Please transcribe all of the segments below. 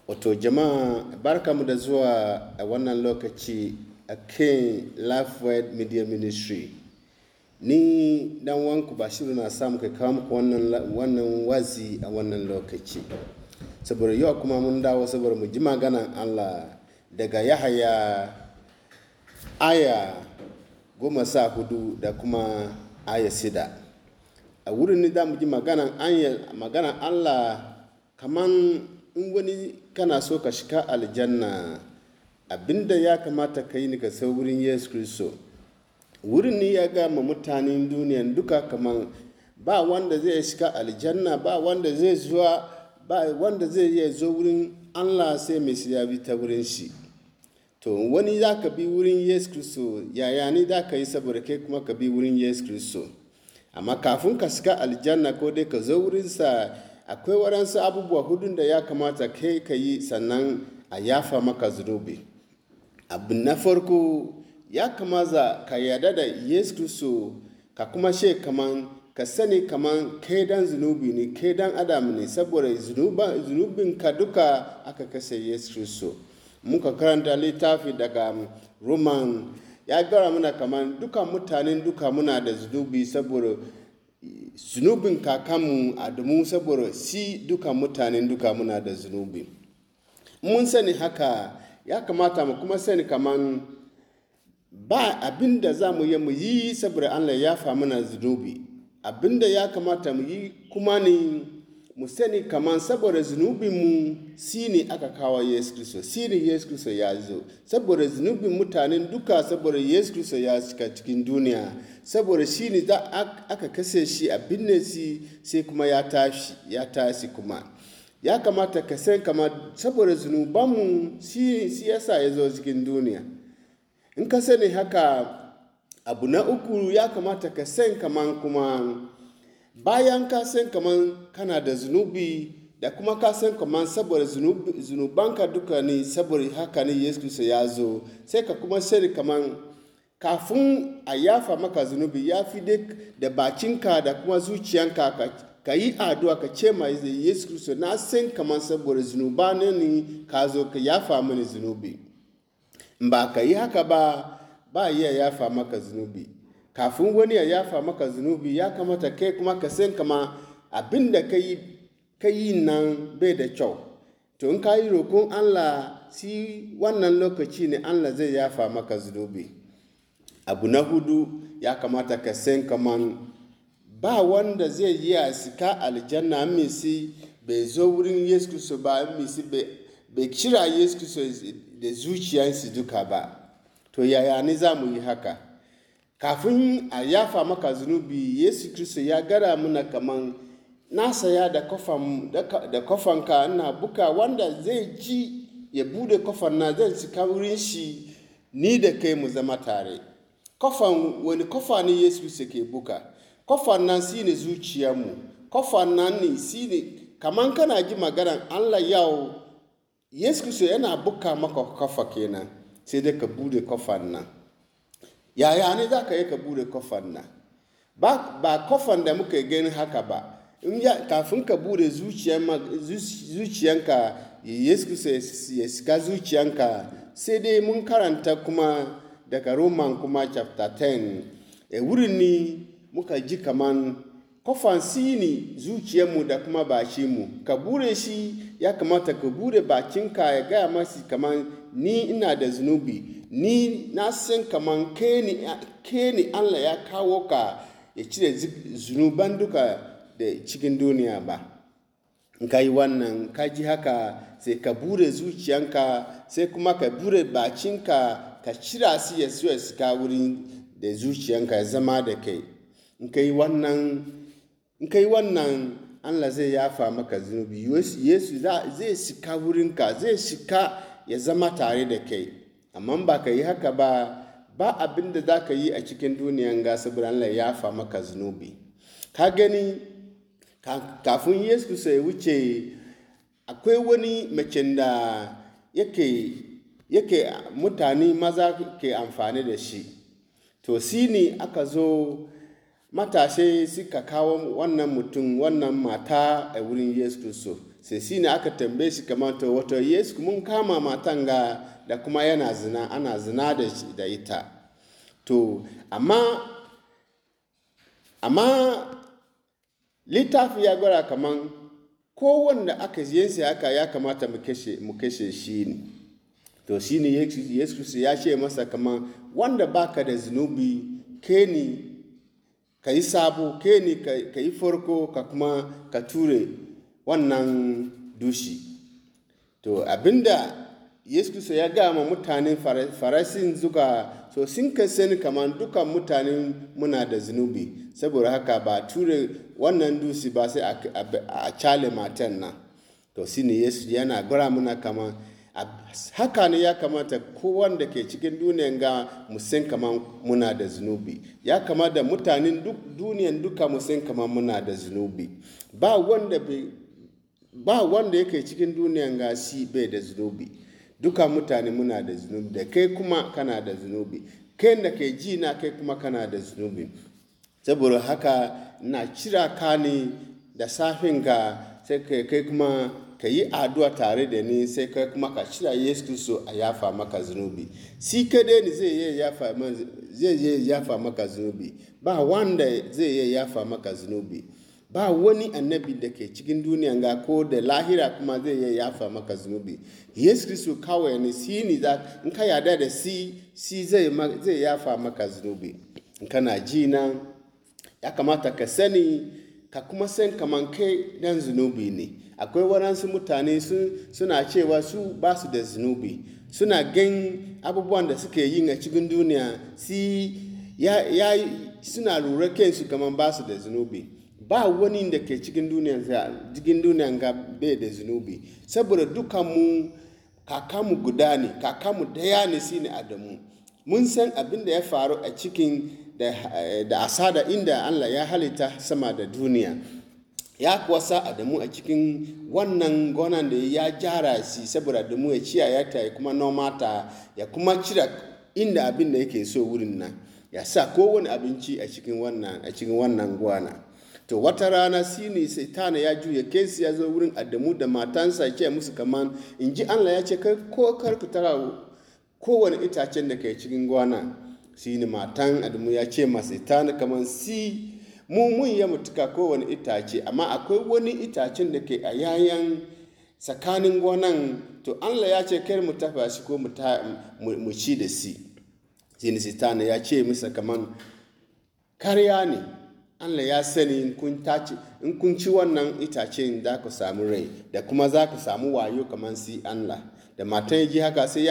Wato jama'a barkamu da zuwa a wannan lokaci a kan Lifeword Media Ministry. Ni dan wanku Bashiru na samu kai kawo muku wannan wazi a wannan lokaci. Saboda yau kuma mun dawo saboda mu ji maganan Allah daga Yahaya aya 14 da kuma aya 6. A wurin ni da mu ji maganan Allah kaman in wani kana so ka shiga aljanna, abinda ya kamata ka yi ni ka sau wurin Yesu Kristo. Wurin ni ya ga ma mutanen duniyan duka kaman ba wanda zai shiga aljanna, ba wanda zai iya zo wurin Allah sai mai ya bi ta wurin shi. To wani za ka bi wurin Yesu Kristo, yaya ni za ka yi saboda kai kuma ka bi wurin Yesu Kristo. Amma kafin ka shiga aljanna ko dai ka zo wurinsa, akwai waɗansu abubuwa hudun da ya kamata kai ka yi sannan a yafa maka zunubi. Abu na farko, ya kamata ka yarda da Yesu Kristo, ka kuma ka sani kaman kai dan zunubi ne, kai dan adam ne, saboda zunubinka duka aka kashe Yesu Kristo. Muka karanta littafi daga Roman, ya gara muna kaman duka mutanen duka muna da zunubi saboda zunubin kakanmu Adamu, saboda si duka mutanen duka muna da zunubi. Mun sani haka, ya kamata mu kuma sani kaman ba abinda za mu yi saboda Allah ya fa mana zunubi. Abinda ya kamata mu yi kuma ne mu sani kaman saboda zunubinmu si ne aka kawo Yesu Kristo, si ne Yesu Kristo ya zo. Saboda zunubin mutanen duka, saboda Yesu Kristo ya cika cikin duniya, saboda shi ne aka kashe shi a binne shi sai kuma ya tashi kuma. Ya kamata ka san kaman saboda zunubanmu shi yasa ya zo cikin duniya. In ka sani haka, abu na uku ya kamata ka san kaman kuma bayan ka san kaman kana da zunubi da kuma ka san kaman saboda zunubanka duka ne, saboda haka ne Yesu Kristo ya zo, sai ka kuma sani kaman kafin a yafa maka zunubi ya fi da bakinka da kuma zuciyanka ka yi addu'a ka ce ma Yesu Kristo, na san kaman saboda zunuba ne ka zo ka yafa mini zunubi. Ba ka yi haka ba iya yafa maka zunubi. Kafin wani ya yafa maka zunubi, ya kamata kai kuma ka san kama abin da ka yi nan bai da kyau. To in ka yi roƙon Allah, si wannan lokaci ne Allah zai yafa maka zunubi. Abu na hudu, ya kamata ka san kaman ba wanda zai yi a sika aljanna misi bai zo wurin Yesu Kristo ba, misi bai kira Yesu Kristo da zuciyarsu duka ba. To yaya ne za mu yi haka? Kafin a yafa maka zunubi, Yesu Kristo ya gara muna kaman na saya da kofanka ina buka, wanda zai ji ya bude kofan na zai cika wurin shi, ni da kai mu zama tare. Wani kofa ne Yesu Kristo ke buka? Kofan nan shi ne zuciyarmu. Kofan nan ne shi ne kaman kana ji maganar Allah yau, Yesu Kristo yana buka maka kofa kenan, sai dai ka bude kofan nan. Yaya ne za ka yi ka bude kofan nan? Ba kofan da muka gani haka ba. Kafin ka bude zuciyanka, Yesu Kristo ya shiga zuciyanka, sai dai mun karanta kuma daga Roman kuma chapter 10. Wurin ni muka ji kaman kofan si ne zuciyarmu da kuma bakinmu. Ka bude shi, ya kamata ka bude bakinka ya gaya masi kaman ni ina da zunubi. Ni na san kaman ke ni Allah ya kawo ka ya cire zunuban duka da cikin duniya ba. In ka yi wannan, ka ji haka, sai ka bude zuciyanka, sai kuma ka bude bakinka, ka cira shi ya shiga wurin da zuciyanka ya zama da kai. In ka yi wannan, Allah zai yafa maka zunubi. Yesu zai shiga wurinka, zai shiga ya zama tare da kai. Amma ba ka yi haka ba abin da za ka yi a cikin duniyan ga saboda Allah ya yafa maka zunubi. Ka gani, kafin Yesu Kristo ya wuce, akwai wani macen da yake mutane maza ke amfani da shi. To shi ne aka zo matashe suka kawo wannan mata a wurin Yesu Kristo. sai shi ne aka tambaye shi kamar to wato Yesu mun kama matan ga da kuma yana zina, ana zina da ita. To amma littafi ya gwada kaman kowanne aka yansa haka ya kamata mu kashe shi ne. To shi ne Yesu Kristo ya ce masa kaman wanda baka da zunubi ke ni ka yi sabo, ke ni ka yi farko ka kuma ka ture wannan dushi. To abinda Yesu Kristo ya gama mutanen Farisin so sun ka sani kamar dukan mutanen muna da zunubi, saboda haka ba ture wannan dusi ba sai a cale matan nan. To shi ne Yesu yana gwara muna kamar haka ne ya kamata kowanda ke cikin duniyan ga musan kamar muna da zunubi. Ya kamata mutanen duniyan duka musan kamar muna da zunubi. Ba wanda yake cikin duniyan ga shi bai da zunubi. Duka mutane muna da zunubi, da kai kuma kana da zunubi, kai da ke ji na kai kuma kana da zunubi. Saboda haka na cira ka ne da safin ka, sai kai kuma ka yi addu'a tare da ni, sai kai kuma ka cira Yesu Kristo a yafa maka zunubi. Si kadai ne zai yafa maka zunubi, ba wanda zai yafa maka zunubi. Ba wani annabi da ke cikin duniya ga ko da lahira kuma zai yafa maka zunubi. Yesu Kristo kawai ne, shi ne in ka yarda da si zai yafa maka zunubi. In kana ji na, ya kamata ka sani ka kuma san kaman kai dan zunubi ne. Akwai waɗansu mutane suna cewa su ba su da zunubi, suna gan abubuwan da suke yin a cikin duniya suna lura kansu kaman ba su da zunubi. Ba wani da ke cikin duniyan ga bai da zunubi, saboda dukanmu kakanmu guda ne, kakanmu daya ne, shi ne Adamu. Mun san abin da ya faru a cikin da asada inda Allah ya halitta sama da duniya. Ya kuwa sa Adamu a cikin wannan gonan da ya jara shi, saboda Adamu ya ciyaya ta ya kuma noma ta, ya kuma cira inda abin da yake so wurin nan, ya sa kowane abinci a cikin wannan gona. To wata rana shi ne Satan ya juya kansa ya zo wurin Adamu da matansa ya ce musu kaman in ji Allah ya ce kar ku tara kowane itacen da ke cikin gona. Shi ne matan Adamu ya ce ma Satan kaman mun yi mutuka kowane itace, amma akwai wani itacen da ke a yayan tsakanin gonan, to Allah ya ce kar mu tafa shi ko mu ci da shi. Shi ne Satan ya ce masa kaman karya ne. Allah ya sani in kun ci wannan itacen za ku samu rai, da kuma za ku samu wayo kamar si Allah. Da matan ya ji haka sai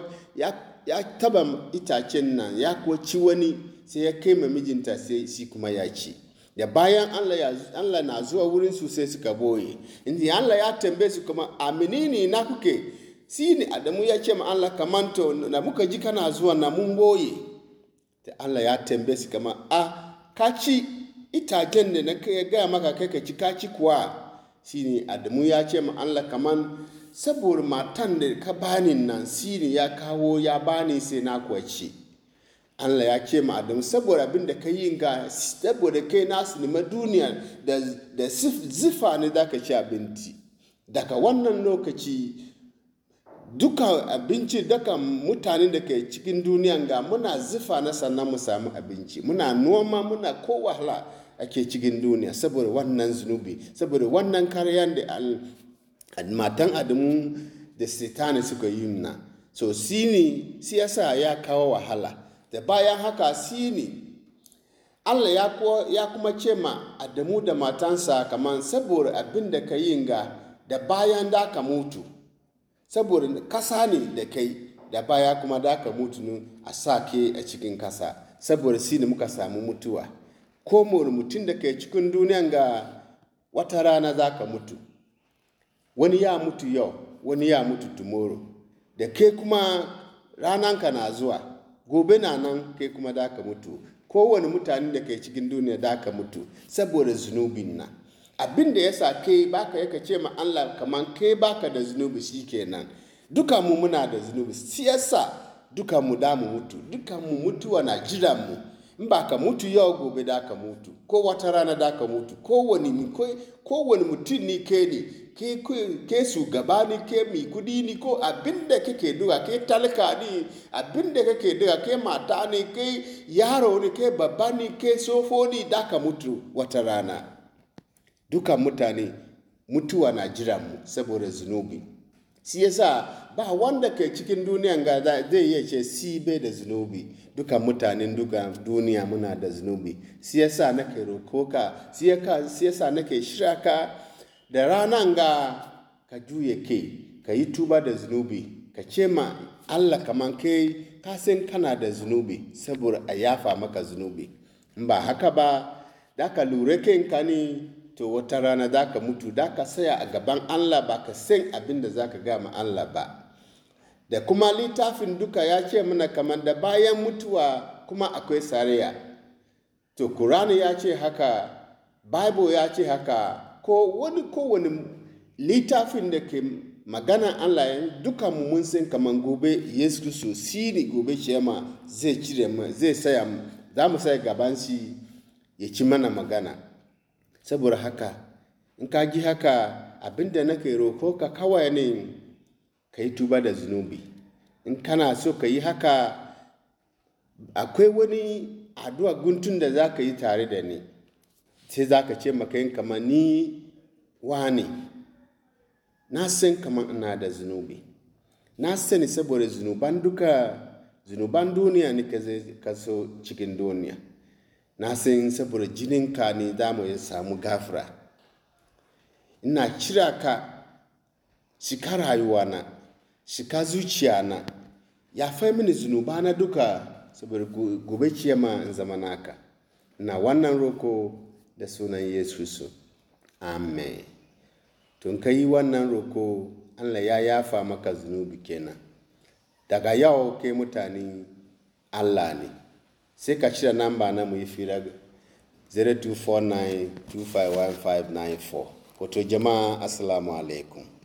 ya taba itacen nan, ya kuwa ci wani, sai ya kai ma mijinta, sai shi kuma ya ci. Da bayan Allah na zuwa wurin su sai suka boye. Inda Allah ya tambaye su kuma a menene na kuke? Shi ne Adamu ya ce ma Allah kaman to na muka ji kana zuwa na mun boye. Da Allah ya tambaye su kaman ka ci itacen da na kai gaya maka kai ka ci kaci kuwa. Shi ne Adamu ya ce ma Allah kaman saboda matan da ka bani nan, shi ne ya kawo ya bani sai na kuwa ci. Allah ya ce ma Adamu saboda abin da ka yi ga, saboda kai nasu nima duniya da zifa ne za ka ci abinci. Daga wannan lokaci duka abinci, duka mutanen da ke cikin duniyan ga muna zifa na sannan mu samu abinci. Muna noma, muna ko wahala ake cikin duniya saboda wannan zunubi, saboda wannan karyan da matan Adamu da Satan suka yi na. So shi yasa ya kawo wahala. Da bayan haka shi ne Allah ya kuma ce ma Adamu da matansa kaman saboda abin da ka yi ga, da bayan da ka mutu, saboda kasa ne da kai, da baya kuma da ka mutu a sake a cikin kasa, saboda shi ne muka samu mutuwa. Ko mutum da ke cikin duniyan ga wata rana za ka mutu. Wani ya mutu yau, wani ya mutu tomorrow. Da kai kuma rananka na zuwa, gobe na nan kai kuma da ka mutu. Kowane mutane da ke cikin duniya da ka mutu saboda zunubin nan. Abin da ya sa kai baka yaka ce ma Allah kaman kai baka da zunubi shikenan. Duka mu muna da zunubi. Siyasa duka mu da mu mutu. Duka mu mutuwa na jiran mu. In ba ka mutu yau gobe da ka mutu. Ko wata rana da ka mutu. Kowane mutum ni kai ne ke shugaba ne, ke mai kudi ne, ko abin da kake duka, ke talaka ne, abin da kake duka, ke mata ne, ke yaro ne, ke babba ne, ke sofo ne, da ka mutu wata rana. Dukan mutane mutuwa na jiran mu saboda zunubi. Shi yasa ba wanda ke cikin duniyan ga zai iya ce si bai da zunubi. Dukan mutanen duka duniya muna da zunubi. Shi yasa nake roko ka, shi yasa nake shirya ka da ranan ga ka juye ka yi tuba da zunubi, ka ce ma Allah kaman kai ka san kana da zunubi saboda a yafa maka zunubi. In ba haka ba, da ka lura kanka ne, to wata rana za ka mutu, da ka saya a gaban Allah ba ka san abin da za ka gama Allah ba. Da kuma littafin duka ya ce mana kamar da bayan mutuwa kuma akwai saraya. To Kur'ani ya ce haka, Bible ya ce haka, kowane littafin da ke magana Allah ya duka mu mun san kamar gobe Yesu Kristo shi ne gobe shema zai cire mu, zai saya mu, za mu saya gaban shi ya ci mana magana. Saboda haka in ka ji haka, abinda nake roko ka kawai ne ka yi tuba da zunubi. In kana so ka yi haka, akwai wani addu'a guntun da za ka yi tare da ni. Sai za ka ce maka yin kamar ni wani, na san kamar ina da zunubi. Na sani saboda zunuban duniya ne ka so cikin duniya. Na san saboda jininka ne za mu samu gafara. Ina kira ka shika rayuwana, shika zuciyana, ya fai mini zunubana duka saboda gobe kiyama in zama naka. Ina wannan roko da sunan Yesu. Amen. Tun ka yi wannan roko, Allah ya yafa maka zunubi kenan. Daga yau kai mutanen Allah ne. Sai ka cire namba na mu yi fira 0249251594. Wato jama'a assalamu alaikum.